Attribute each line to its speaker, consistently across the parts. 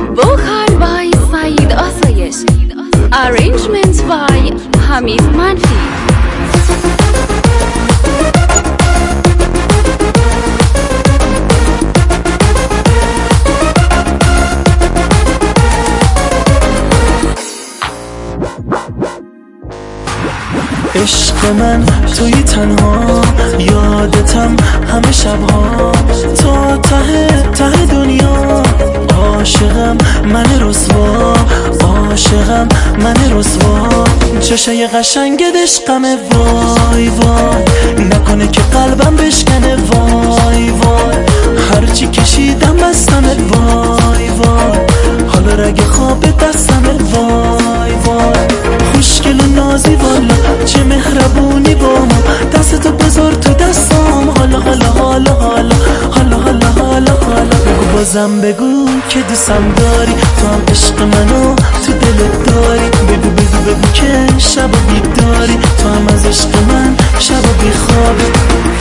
Speaker 1: Vocal by Saeed Asayish. Arrangement by Hamid Manfi.
Speaker 2: عشق من توی تنها یادتم همه شبها تا ته دنیا عاشقم من رسوا عاشقم من رسوا چشای قشنگ عشقمه وای وای نکنه که قلبم بشکنه وای وای هرچی کشیدم بستمه وای وای حالا رگ خواب دستمه وای وای خوشگل و نازی والا چه مهربونی با ما دستتو بذار تو دستام حالا حالا حالا حالا حالا حالا حالا حالا بگو بازم بگو که دوستم داری تو هم عشق منو تو دلت داری بگو بگو بگو که شب و بیداری تو هم از عشق من شب و بیخوابی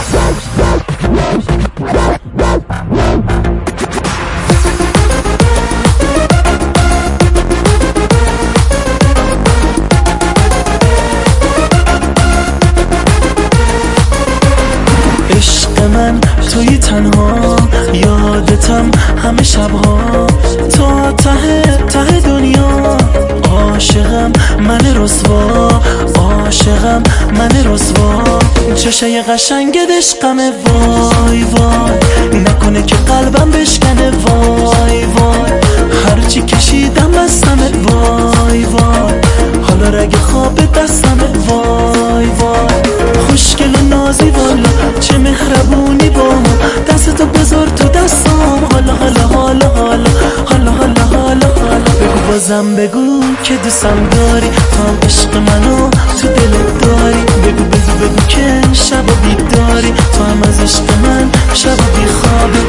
Speaker 2: عشق من توی تنها یادتم همه شبها تا ته دنیا عاشقم من رسوا عاشقم من رسوا چشای قشنگ عشقمه وای وای نکنه که قلبم بشکنه وای وای هرچی کشیدم بستمه وای وای حالا رگ خواب دستمه وای وای خوشگل و نازی والا چه مهربونی با ما دستتو بذار تو دستام حالا حالا حالا حالا حالا حالا حالا حالا بگو بازم بگو که دوستم داری تو هم عشق منو تو دلت داری بگو بگو بگو که شب و بیداری تو هم از عشق من شب و بیخوابی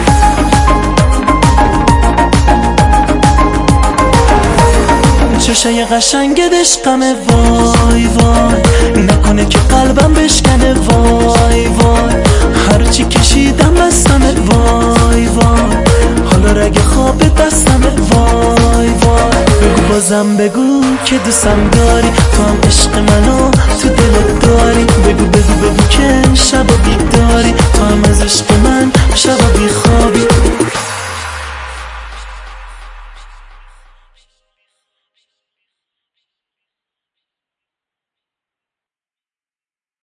Speaker 2: چشای قشنگ عشقمه وای وای نکنه که قلبم بشکنه وای وای هرچی کشیدم بستمه وای وای حالا رگ خواب دستمه وای وای بگو بازم بگو که دوستم داری تو هم عشق منو تو دلت داری بگو بگو بگو که شب و